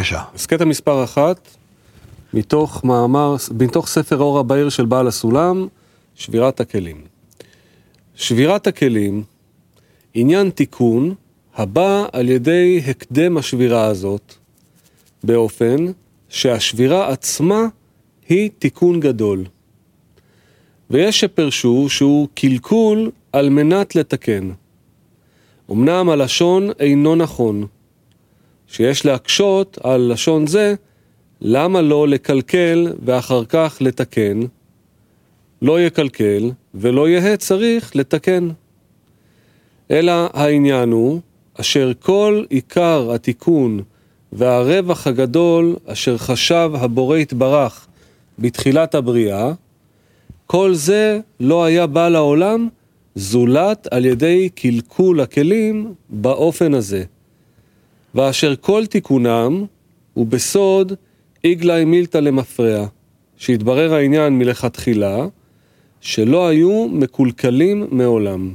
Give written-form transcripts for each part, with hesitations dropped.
בבקשה. הסקטה מספר 1, מתוך ספר אור הבהיר של בעל הסולם, שבירת הכלים. שבירת הכלים, עניין תיקון, הבא על ידי הקדם השבירה הזאת, באופן שהשבירה עצמה היא תיקון גדול. ויש שפרשו שהוא קלקול על מנת לתקן. אמנם הלשון אינו נכון, שיש להקשות על לשון זה, למה לא לקלקל ואחר כך לתקן? לא יקלקל ולא יהיה צריך לתקן. אלא העניין הוא, אשר כל עיקר התיקון והרווח הגדול אשר חשב הבורא יתברך בתחילת הבריאה, כל זה לא היה בא לעולם זולת על ידי קלקול הכלים באופן הזה. ואשר כל תיקונם הוא בסוד איגלי מילתא למפרע, שהתברר העניין מלכתחילה, שלא היו מקולקלים מעולם.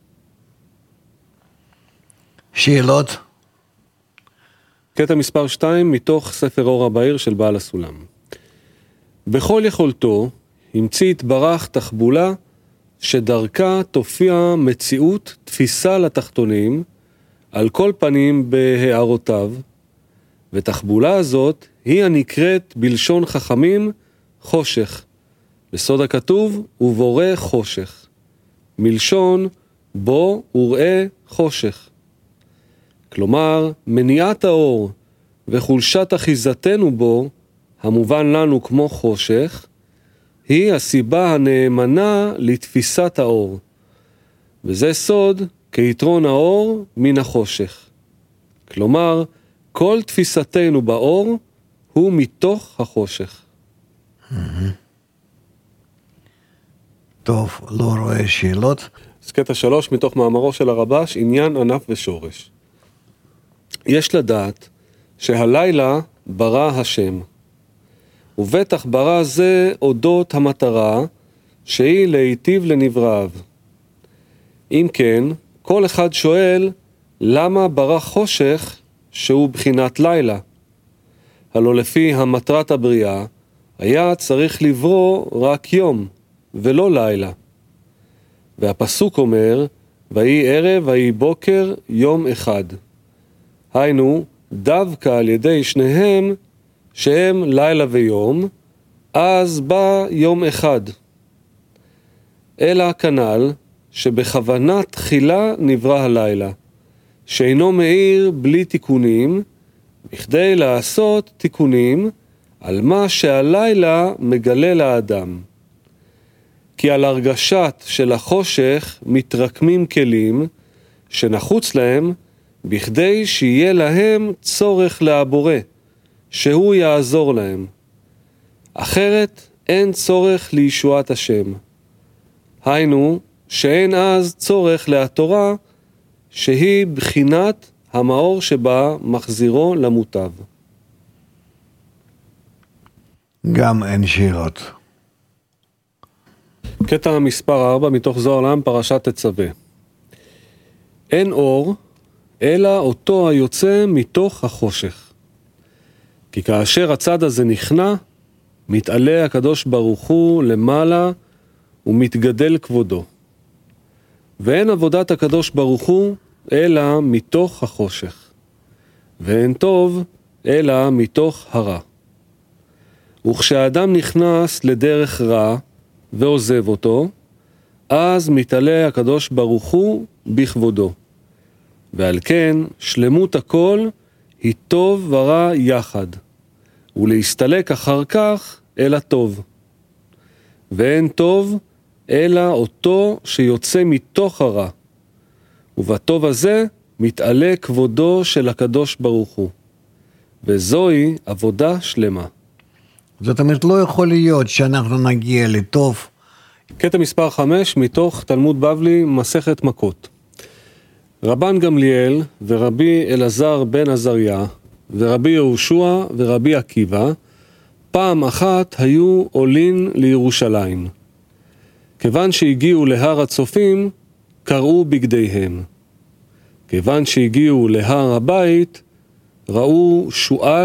שאלות? קטע מספר 2 מתוך ספר אור הבהיר של בעל הסולם. בכל יכולתו המציא יתברך תחבולה שדרכה תופיע מציאות תפיסה לתחתונים על כל פנים בהערותיו, ותחבולה הזאת היא הנקראת בלשון חכמים חושך. בסוד הכתוב ובורא חושך, מלשון בו וראה חושך. כלומר, מניעת האור וחולשת אחיזתנו בו, המובן לנו כמו חושך, היא הסיבה הנאמנה לתפיסת האור. וזה סוד כיתרון האור מן החושך. כלומר, כל תפיסתנו באור הוא מתוך החושך. טוב, לא רואה שאלות. אז קטע 3 מתוך מאמרו של הרבש, עניין ענף ושורש. יש לדעת שהלילה ברא השם, ובטח ברא זה אודות המטרה שהיא להיטיב לנבראיו. אם כן, כל אחד שואל למה ברא חושך שהוא בחינת לילה. הלא לפי המטרת הבריאה היה צריך לברוא רק יום ולא לילה. והפסוק אומר, ויהי ערב ויהי בוקר יום אחד. היינו, דווקא על ידי שניהם שהם לילה ויום, אז בא יום אחד. אלא כנ"ל שבכוונה תחילה נברא הלילה, שאינו מאיר בלי תיקונים, בכדי לעשות תיקונים על מה שהלילה מגלה לאדם. כי על הרגשת של החושך מתרקמים כלים שנחוץ להם בכדי שיהיה להם צורך להבורא, שהוא יעזור להם. אחרת אין צורך לישועת השם. היינו שאין אז צורך להתורה שהיא בחינת המאור שבה מחזירו למוטב. גם אין שאלות. קטע מספר 4 מתוך זוהר לעם פרשת תצווה. אין אור אלא אותו היוצא מתוך החושך. כי כאשר הצד הזה נכנע, מתעלה הקדוש ברוך הוא למעלה ומתגדל כבודו. ואין עבודת הקדוש ברוך הוא אלא מתוך החושך. ואין טוב אלא מתוך הרע. וכשהאדם נכנס לדרך רע ועוזב אותו, אז מתעלה הקדוש ברוך הוא בכבודו. ועל כן שלמות הכל היא טוב ורע יחד, ולהסתלק אחר כך אל הטוב. ואין טוב אלא אותו שיוצא מתוך הרע, ובטוב הזה מתעלה כבודו של הקדוש ברוך הוא. וזוהי עבודה שלמה. זאת אומרת, לא יכול להיות שאנחנו נגיע לטוב. קטע מספר 5 מתוך תלמוד בבלי מסכת מכות. רבן גמליאל ורבי אלעזר בן עזריה ורבי יהושע ורבי עקיבא פעם אחת היו עולין לירושלים. כיוון שהגיעו להר הצופים, קראו בגדיהם. כיוון שהגיעו להר הבית, ראו שואל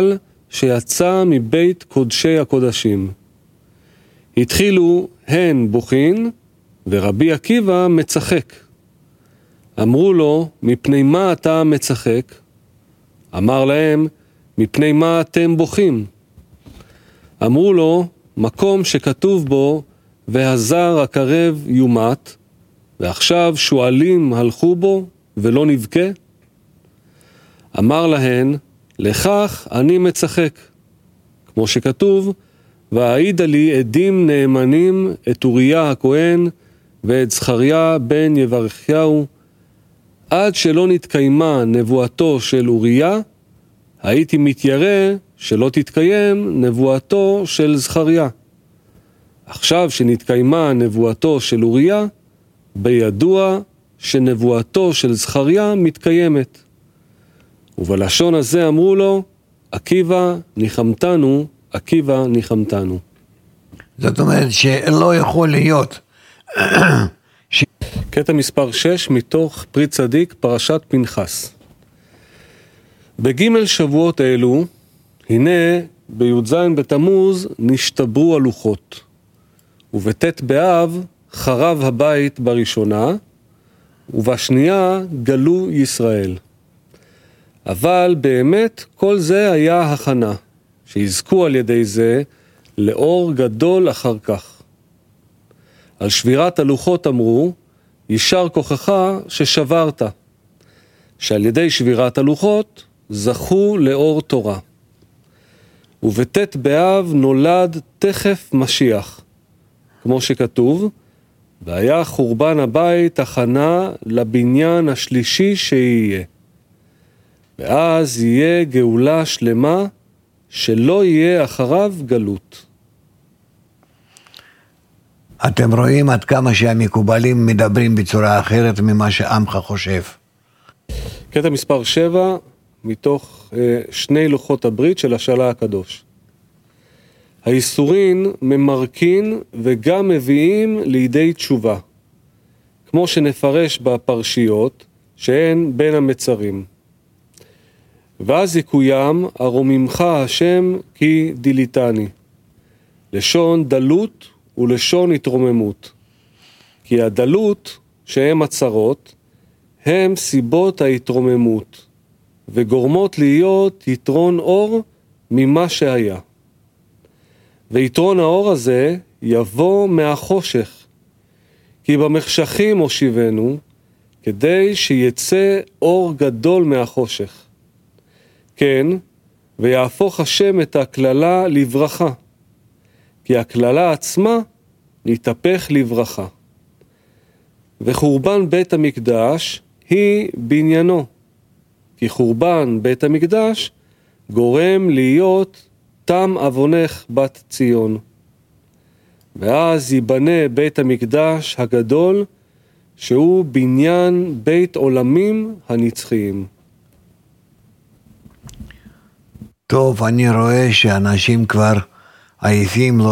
שיצא מבית קודשי הקודשים. התחילו הן בוכין, ורבי עקיבא מצחק. אמרו לו, מפני מה אתה מצחק? אמר להם, מפני מה אתם בוכים? אמרו לו, מקום שכתוב בו, והזר הקרב יומת, ועכשיו שואלים הלכו בו, ולא נבכה? אמר להן, לכך אני מצחק. כמו שכתוב, והעידה לי עדים נאמנים את אוריה הכהן, ואת זכריה בן יברכיהו, עד שלא נתקיימה נבואתו של אוריה, הייתי מתיירא שלא תתקיים נבואתו של זכריה. עכשיו שנתקיימה נבואתו של אוריה, בידוע שנבואתו של זכריה מתקיימת. ובלשון הזה אמרו לו, עקיבא ניחמתנו, עקיבא ניחמתנו. זאת אומרת שלא יכול להיות. קטע מספר 6 מתוך פרי צדיק, פרשת פנחס. בג' שבועות אלו, הנה בי"ז בתמוז נשתברו הלוחות, ובט' באב חרב הבית בראשונה, ובשנייה גלו ישראל. אבל באמת כל זה היה הכנה, שיזכו על ידי זה לאור גדול אחר כך. על שבירת הלוחות אמרו, יישר כוחך ששברת, שעל ידי שבירת הלוחות זכו לאור תורה. ובט' באב נולד תכף משיח, כמו שכתוב, והיה חורבן הבית הכנה לבניין השלישי שיהיה. ואז יהיה גאולה שלמה שלא יהיה אחריו גלות. אתם רואים עד כמה שהמקובלים מדברים בצורה אחרת ממה שעמך חושב. קטע מספר 7 מתוך שני לוחות הברית של השאלה הקדוש. האיסורין ממרקין וגם מביאים לידי תשובה, כמו שנפרש בפרשיות שהן בין המצרים. ואז יקוים הרוממך השם כי דיליתני, לשון דלות ולשון התרוממות. כי הדלות שהם הצרות הם סיבות ההתרוממות, וגורמות להיות יתרון אור ממה שהיה. ויתרון האור הזה יבוא מהחושך, כי במחשכים הושיבנו, כדי שיצא אור גדול מהחושך. כן, ויהפוך השם את הכללה לברכה, כי הכללה עצמה נתהפך לברכה. וחורבן בית המקדש היא בניינו, כי חורבן בית המקדש גורם להיות תם אבונך בת ציון. ואז ייבנה בית המקדש הגדול, שהוא בניין בית עולמים הנצחיים. טוב, אני רואה שאנשים כבר עייפים, לא